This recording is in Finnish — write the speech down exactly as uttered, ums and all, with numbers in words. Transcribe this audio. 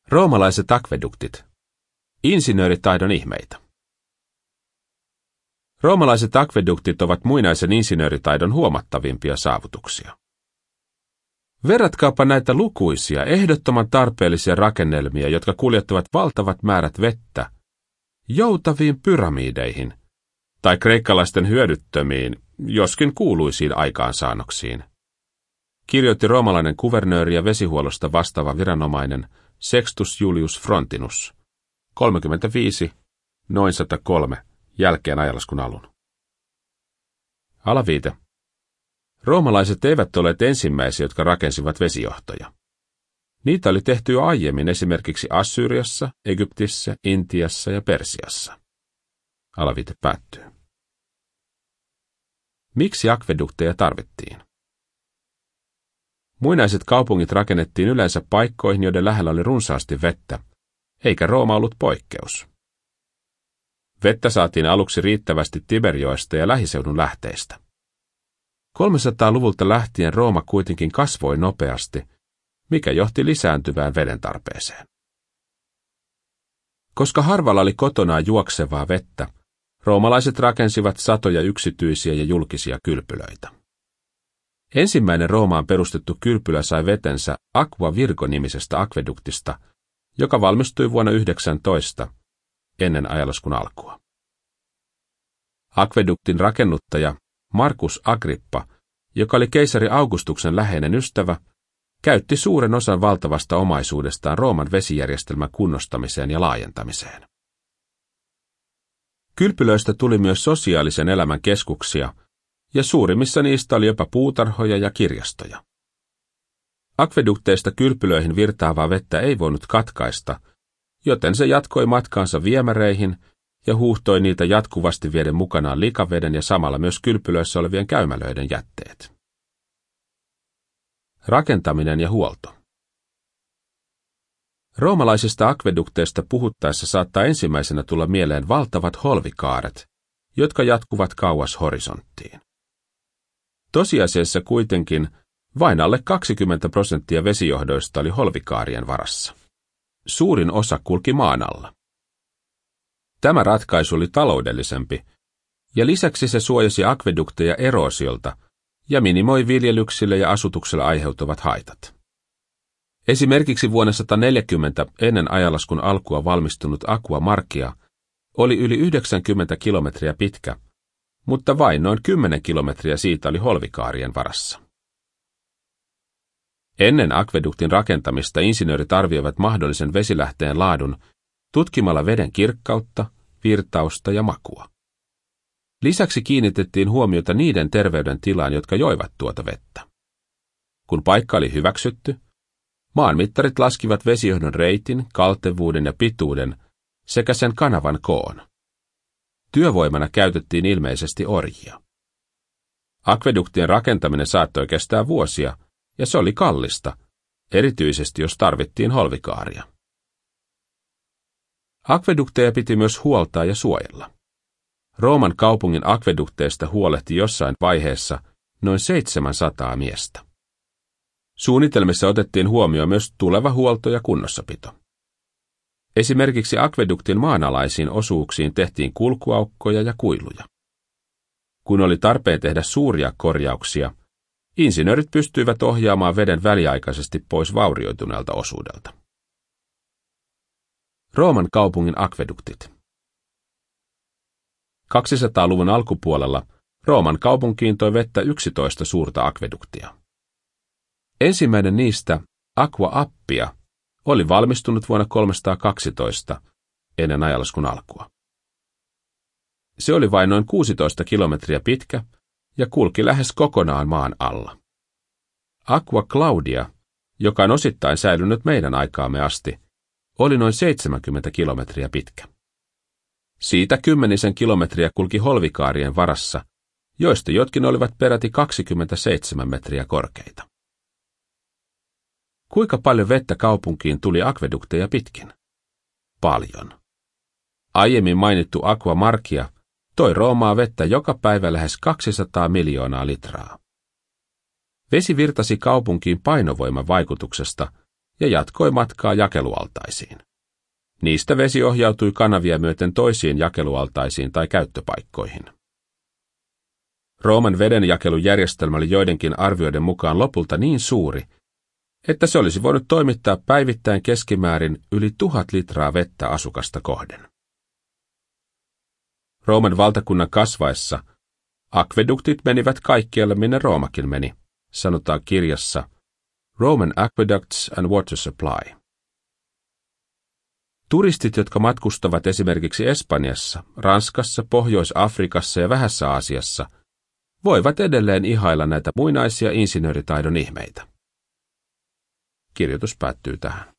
Roomalaiset akveduktit. Insinööritaidon ihmeitä. Roomalaiset akveduktit ovat muinaisen insinööritaidon huomattavimpia saavutuksia. Verratkaapa näitä lukuisia, ehdottoman tarpeellisia rakennelmia, jotka kuljettavat valtavat määrät vettä, joutaviin pyramideihin tai kreikkalaisten hyödyttömiin, joskin kuuluisiin aikaansaannoksiin, kirjoitti roomalainen kuvernööri ja vesihuollosta vastaava viranomainen Sextus Julius Frontinus, kolmekymmentäviisi, noin sata kolme, jälkeen ajanlaskun alun. Alaviite. Roomalaiset eivät olleet ensimmäisiä, jotka rakensivat vesijohtoja. Niitä oli tehty jo aiemmin esimerkiksi Assyriassa, Egyptissä, Intiassa ja Persiassa. Alaviite päättyy. Miksi akvedukteja tarvittiin? Muinaiset kaupungit rakennettiin yleensä paikkoihin, joiden lähellä oli runsaasti vettä, eikä Rooma ollut poikkeus. Vettä saatiin aluksi riittävästi Tiberjoesta ja lähiseudun lähteistä. kolmesataaluvulta lähtien Rooma kuitenkin kasvoi nopeasti, mikä johti lisääntyvään veden tarpeeseen. Koska harvalla oli kotonaan juoksevaa vettä, roomalaiset rakensivat satoja yksityisiä ja julkisia kylpylöitä. Ensimmäinen Roomaan perustettu kylpylä sai vetensä Aqua Virgo-nimisestä akveduktista, joka valmistui vuonna yhdeksäntoista ennen ajanlaskun alkua. Akveduktin rakennuttaja Markus Agrippa, joka oli keisari Augustuksen läheinen ystävä, käytti suuren osan valtavasta omaisuudestaan Rooman vesijärjestelmän kunnostamiseen ja laajentamiseen. Kylpylöistä tuli myös sosiaalisen elämän keskuksia, ja suurimmissa niistä oli jopa puutarhoja ja kirjastoja. Akvedukteista kylpylöihin virtaavaa vettä ei voinut katkaista, joten se jatkoi matkaansa viemäreihin ja huuhtoi niitä jatkuvasti vieden mukanaan likaveden ja samalla myös kylpylöissä olevien käymälöiden jätteet. Rakentaminen ja huolto. Roomalaisista akvedukteista puhuttaessa saattaa ensimmäisenä tulla mieleen valtavat holvikaaret, jotka jatkuvat kauas horisonttiin. Tosiasiassa kuitenkin vain alle kaksikymmentä prosenttia vesijohdoista oli holvikaarien varassa. Suurin osa kulki maan alla. Tämä ratkaisu oli taloudellisempi, ja lisäksi se suojasi akvedukteja eroosiolta ja minimoi viljelyksille ja asutukselle aiheutuvat haitat. Esimerkiksi vuonna sata neljäkymmentä ennen ajanlaskun alkua valmistunut Aqua Marcia oli yli yhdeksänkymmentä kilometriä pitkä, mutta vain noin kymmenen kilometriä siitä oli holvikaarien varassa. Ennen akveduktin rakentamista insinöörit arvioivat mahdollisen vesilähteen laadun tutkimalla veden kirkkautta, virtausta ja makua. Lisäksi kiinnitettiin huomiota niiden terveydentilaan, jotka joivat tuota vettä. Kun paikka oli hyväksytty, maanmittarit laskivat vesijohdon reitin, kaltevuuden ja pituuden sekä sen kanavan koon. Työvoimana käytettiin ilmeisesti orjia. Akveduktien rakentaminen saattoi kestää vuosia, ja se oli kallista, erityisesti jos tarvittiin holvikaaria. Akvedukteja piti myös huoltaa ja suojella. Rooman kaupungin akvedukteista huolehti jossain vaiheessa noin seitsemänsataa miestä. Suunnitelmissa otettiin huomioon myös tuleva huolto ja kunnossapito. Esimerkiksi akveduktin maanalaisiin osuuksiin tehtiin kulkuaukkoja ja kuiluja. Kun oli tarpeen tehdä suuria korjauksia, insinöörit pystyivät ohjaamaan veden väliaikaisesti pois vaurioituneelta osuudelta. Rooman kaupungin akveduktit. kaksisataaluvun alkupuolella Rooman kaupunkiin toi vettä yksitoista suurta akveduktia. Ensimmäinen niistä, Aqua Appia, oli valmistunut vuonna kolmesataakaksitoista ennen ajanlaskun alkua. Se oli vain noin kuusitoista kilometriä pitkä ja kulki lähes kokonaan maan alla. Aqua Claudia, joka on osittain säilynyt meidän aikaamme asti, oli noin seitsemänkymmentä kilometriä pitkä. Siitä kymmenisen kilometriä kulki holvikaarien varassa, joista jotkin olivat peräti kaksikymmentäseitsemän metriä korkeita. Kuinka paljon vettä kaupunkiin tuli akvedukteja pitkin? Paljon. Aiemmin mainittu Aqua Marcia toi Roomaa vettä joka päivä lähes kaksisataa miljoonaa litraa. Vesi virtasi kaupunkiin painovoiman vaikutuksesta ja jatkoi matkaa jakelualtaisiin. Niistä vesi ohjautui kanavia myöten toisiin jakelualtaisiin tai käyttöpaikkoihin. Rooman vedenjakelujärjestelmä oli joidenkin arvioiden mukaan lopulta niin suuri, että se olisi voinut toimittaa päivittäin keskimäärin yli tuhat litraa vettä asukasta kohden. Rooman valtakunnan kasvaessa akveduktit menivät kaikkialle, minne Roomakin meni, sanotaan kirjassa Roman Aqueducts and Water Supply. Turistit, jotka matkustavat esimerkiksi Espanjassa, Ranskassa, Pohjois-Afrikassa ja Vähässä Aasiassa, voivat edelleen ihailla näitä muinaisia insinööritaidon ihmeitä. Kirjoitus päättyy tähän.